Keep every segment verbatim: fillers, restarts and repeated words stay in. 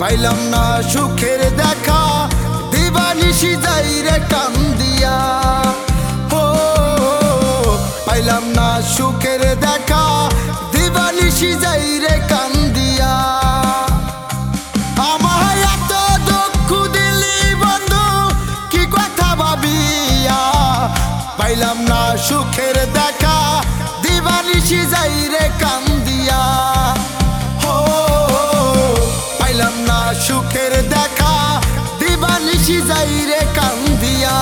পাইলাম না সুখের দেখা, দিবানিশি যাই রে কান্দিয়া। ও পাইলাম না সুখের দেখা, দিবানিশি যাই রে কান্দিয়া। আমায় এত দুঃখ দিলি বন্ধু কি কথা ভাবিয়া, পাইলাম না সুখের দেখা, দিবানিশি যাই রে কান্দিয়া। পাইলাম না সুখের দেখা, দিবানিশি যাই রে কান্দিয়া।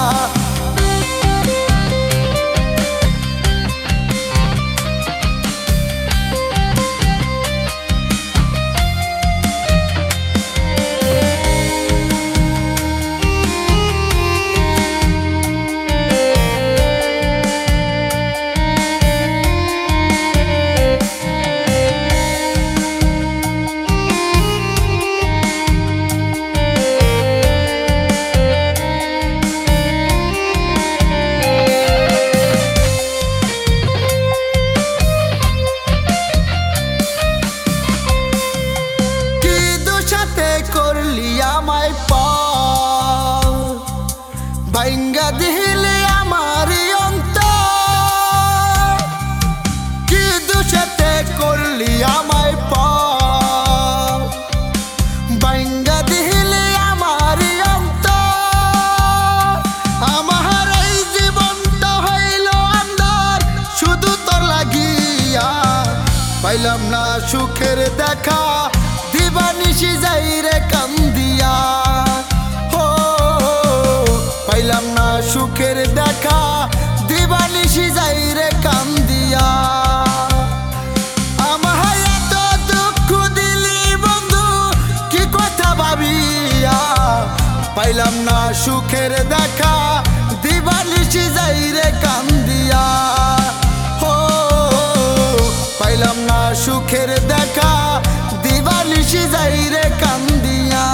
করলি আমায় পার, ভাইঙ্গা দিলে আমার অন্তর। কি দোষেতে করলি আমায় পার, ভাইঙ্গা দিলে আমার অন্তর। আমার এই জীবনটা হইল আন্ধার শুধু তোর লাগিয়া, পাইলাম না সুখের দেখা, দিবানিশি যাই রে কান্দিয়া। ও পাইলাম না সুখের দেখা, দিবানিশি যাই রে কান্দিয়া। আমায় এত দুঃখ দিলি বন্ধু কি কথা ভাবিয়া, পাইলাম না সুখের দেখা, দিবানিশি যাই রে কান্দিয়া। ও পাইলাম না সুখের দেখা, দিবানিশি যাই রে কান্দিয়া।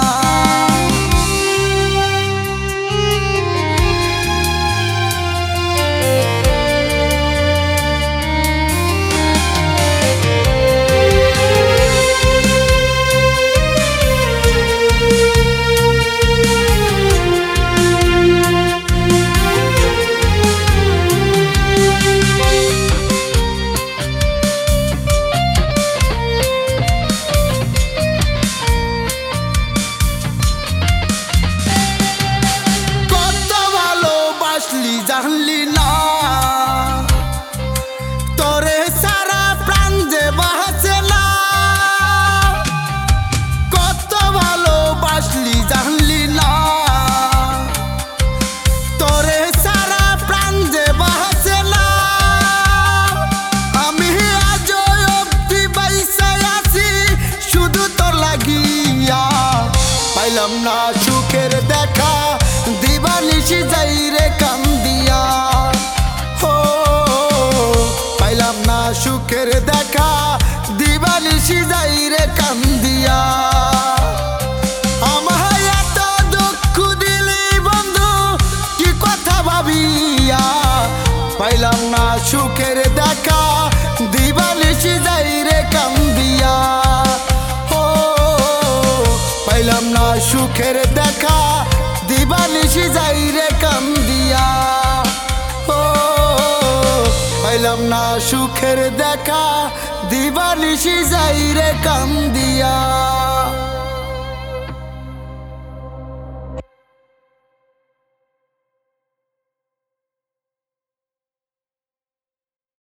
জানলি না তোরে সারা প্রাণ যে বাঁচে না, কত ভালোবাসলি জানলি না তোরে সারা প্রাণ যে বাঁচে না। আমি আজ অব্দি বাইসা আছি শুধু তোর লাগিয়া, পাইলাম না সুখের দেখা, দিবানিশি যাই রে কান্দিয়া। ও পাইলাম না সুখের দেখা, দিবানিশি যাই রে কান্দিয়া। আমায় এত দুঃখ দিলি বন্ধু কি কথা ভাবিয়া, পাইলাম না সুখের দেখা, দিবানিশি যাই রে কান্দিয়া। ও পাইলাম না সুখের দেখা, দিবানিশি যাই রে কান্দিয়া। ও পাইলাম না সুখের দেখা, দিবানিশি যাই রে কান্দিয়া।